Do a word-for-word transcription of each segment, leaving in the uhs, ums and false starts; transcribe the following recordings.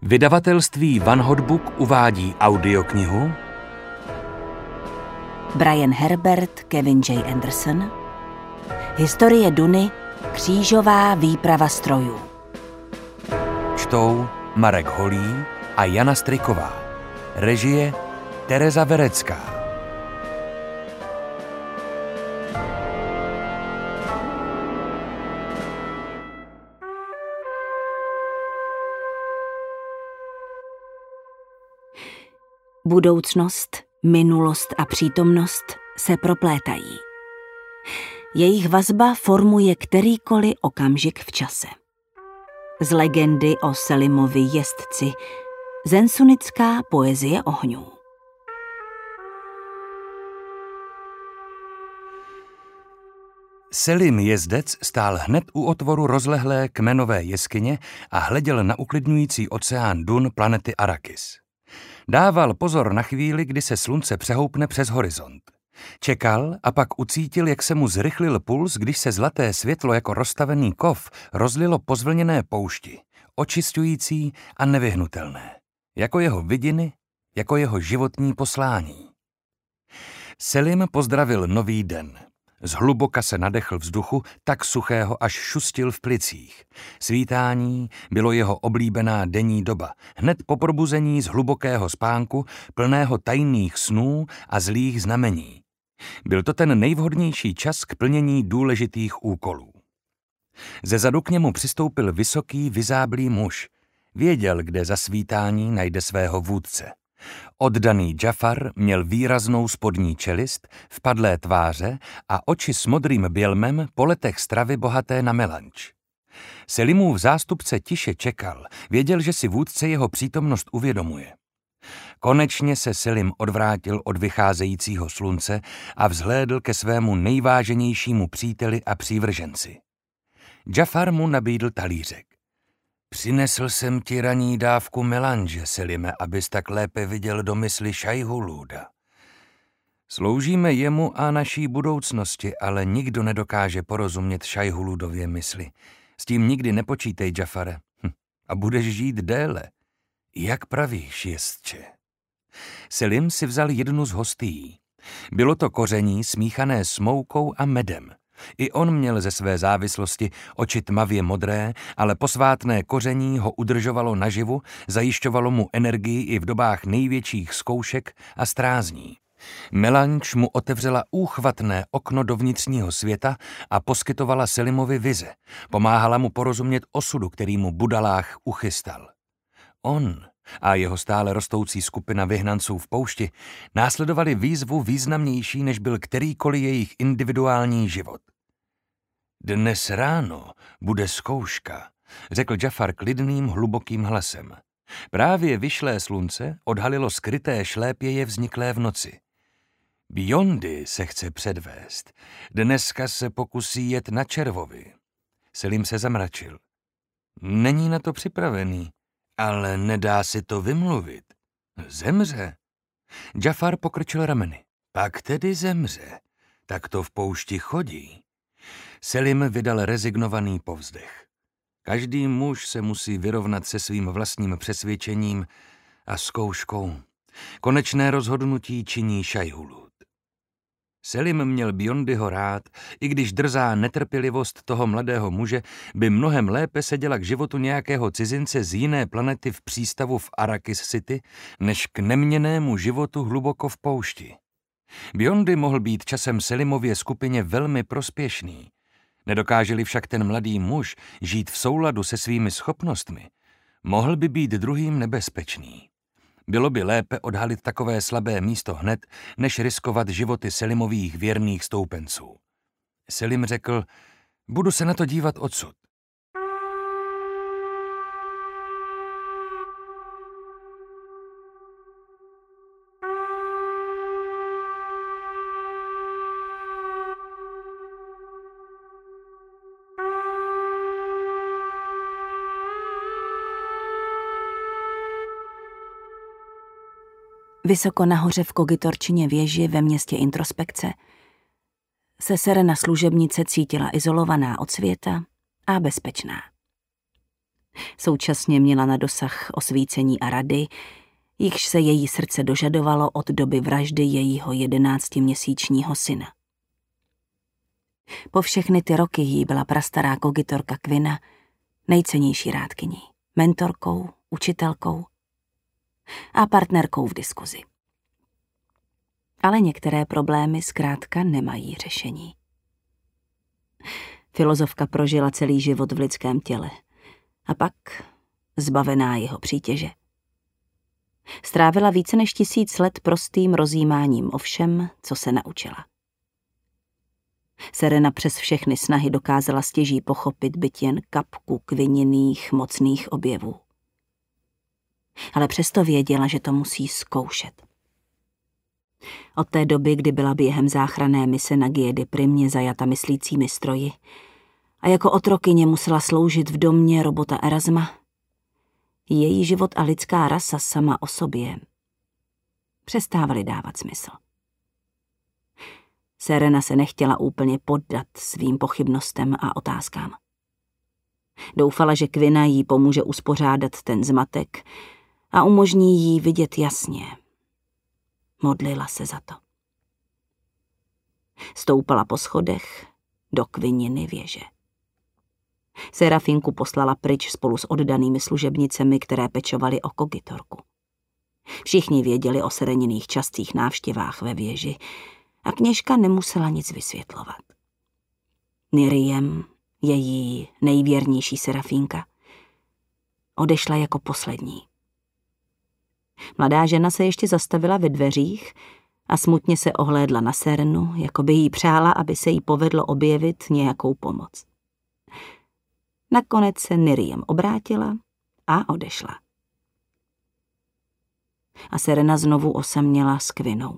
Vydavatelství One Hot Book uvádí audioknihu Brian Herbert, Kevin J. Anderson. Historie Duny, křížová výprava strojů. Čtou Marek Holý a Jana Stryková. Režie Tereza Verecká. Budoucnost, minulost a přítomnost se proplétají. Jejich vazba formuje kterýkoliv okamžik v čase. Z legendy o Selimovi jezdci, zensunická poezie ohňů. Selim jezdec stál hned u otvoru rozlehlé kmenové jeskyně a hleděl na uklidňující oceán Dun planety Arrakis. Dával pozor na chvíli, kdy se slunce přehoupne přes horizont. Čekal a pak ucítil, jak se mu zrychlil puls, když se zlaté světlo jako roztavený kov rozlilo po zvlněné poušti, očišťující a nevyhnutelné. Jako jeho vidiny, jako jeho životní poslání. Selim pozdravil nový den. Zhluboka se nadechl vzduchu, tak suchého, až šustil v plicích. Svítání bylo jeho oblíbená denní doba, hned po probuzení z hlubokého spánku, plného tajných snů a zlých znamení. Byl to ten nejvhodnější čas k plnění důležitých úkolů. Zezadu k němu přistoupil vysoký, vyzáblý muž. Věděl, kde za svítání najde svého vůdce. Oddaný Jafar měl výraznou spodní čelist, vpadlé tváře a oči s modrým bělmem po letech stravy bohaté na melanč. Selimův zástupce tiše čekal, věděl, že si vůdce jeho přítomnost uvědomuje. Konečně se Selim odvrátil od vycházejícího slunce a vzhlédl ke svému nejváženějšímu příteli a přívrženci. Jafar mu nabídl talířek. Přinesl jsem ti ranní dávku melanže, Selime, abys tak lépe viděl do mysli Šajhulúda. Sloužíme jemu a naší budoucnosti, ale nikdo nedokáže porozumět Šajhulúdově mysli. S tím nikdy nepočítej, Jafare. Hm. A budeš žít déle. Jak pravíš, jezdče? Selim si vzal jednu z hostí. Bylo to koření smíchané s moukou a medem. I on měl ze své závislosti oči tmavě modré, ale posvátné koření ho udržovalo naživu, zajišťovalo mu energii i v dobách největších zkoušek a strázní. Melanč mu otevřela úchvatné okno do vnitřního světa a poskytovala Selimovi vize. Pomáhala mu porozumět osudu, který mu Budalách uchystal. On a jeho stále rostoucí skupina vyhnanců v poušti následovali výzvu významnější, než byl kterýkoliv jejich individuální život. Dnes ráno bude zkouška, řekl Jafar klidným, hlubokým hlasem. Právě vyšlé slunce odhalilo skryté šlépěje vzniklé v noci. Biondy se chce předvést. Dneska se pokusí jet na červovi. Selim se zamračil. Není na to připravený. Ale nedá si to vymluvit. Zemře. Jafar pokrčil rameny. Pak tedy zemře. Tak to v poušti chodí. Selim vydal rezignovaný povzdech. Každý muž se musí vyrovnat se svým vlastním přesvědčením a zkouškou. Konečné rozhodnutí činí Šajhulúd. Selim měl Biondyho rád, i když drzá netrpělivost toho mladého muže by mnohem lépe seděla k životu nějakého cizince z jiné planety v přístavu v Arrakis City, než k neměnnému životu hluboko v poušti. Biondy mohl být časem Selimově skupině velmi prospěšný. Nedokáže-li však ten mladý muž žít v souladu se svými schopnostmi, mohl by být druhým nebezpečný. Bylo by lépe odhalit takové slabé místo hned, než riskovat životy Selimových věrných stoupenců. Selim řekl, budu se na to dívat odsud. Vysoko nahoře v Kogitorčině věži ve městě Introspekce se Serena služebnice cítila izolovaná od světa a bezpečná. Současně měla na dosah osvícení a rady, jichž se její srdce dožadovalo od doby vraždy jejího jedenáctiměsíčního syna. Po všechny ty roky jí byla prastará kogitorka Quina nejcennější rádkyní, mentorkou, učitelkou a partnerkou v diskuzi. Ale některé problémy zkrátka nemají řešení. Filozofka prožila celý život v lidském těle a pak, zbavená jeho přítěže, strávila více než tisíc let prostým rozjímáním o všem, co se naučila. Serena přes všechny snahy dokázala stěží pochopit byt jen kapku Quininých mocných objevů. Ale přesto věděla, že to musí zkoušet. Od té doby, kdy byla během záchranné mise na Giedi Primě zajata myslícími stroji a jako otrokyně musela sloužit v domě robota Erasma, její život a lidská rasa sama o sobě přestávaly dávat smysl. Serena se nechtěla úplně poddat svým pochybnostem a otázkám. Doufala, že Quina jí pomůže uspořádat ten zmatek a umožní jí vidět jasně. Modlila se za to. Stoupala po schodech do Quininy věže. Serafinku poslala pryč spolu s oddanými služebnicemi, které pečovaly o kogitorku. Všichni věděli o Sereniných častých návštěvách ve věži a kněžka nemusela nic vysvětlovat. Miriam, její nejvěrnější Serafínka, odešla jako poslední. Mladá žena se ještě zastavila ve dveřích a smutně se ohlédla na Serenu, jako by jí přála, aby se jí povedlo objevit nějakou pomoc. Nakonec se Miriam obrátila a odešla. A Serena znovu osaměla s Quinou.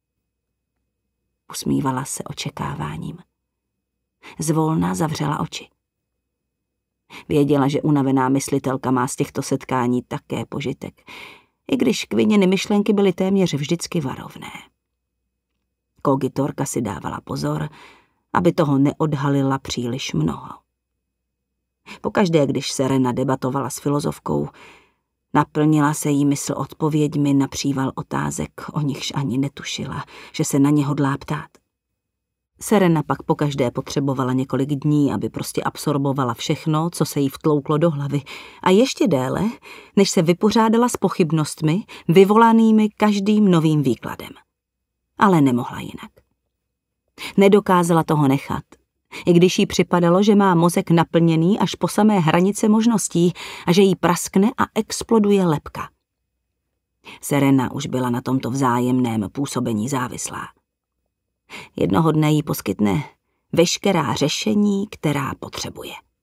Usmívala se očekáváním. Zvolna zavřela oči. Věděla, že unavená myslitelka má z těchto setkání také požitek, i když Quininy myšlenky byly téměř vždycky varovné. Kogitorka si dávala pozor, aby toho neodhalila příliš mnoho. Pokaždé, když Serena debatovala s filozofkou, naplnila se jí mysl odpověďmi na příval otázek, o nichž ani netušila, že se na ně hodlá ptát. Serena pak pokaždé potřebovala několik dní, aby prostě absorbovala všechno, co se jí vtlouklo do hlavy, a ještě déle, než se vypořádala s pochybnostmi, vyvolanými každým novým výkladem. Ale nemohla jinak. Nedokázala toho nechat, i když jí připadalo, že má mozek naplněný až po samé hranice možností a že jí praskne a exploduje lebka. Serena už byla na tomto vzájemném působení závislá. Jednoho dne jí poskytne veškerá řešení, která potřebuje.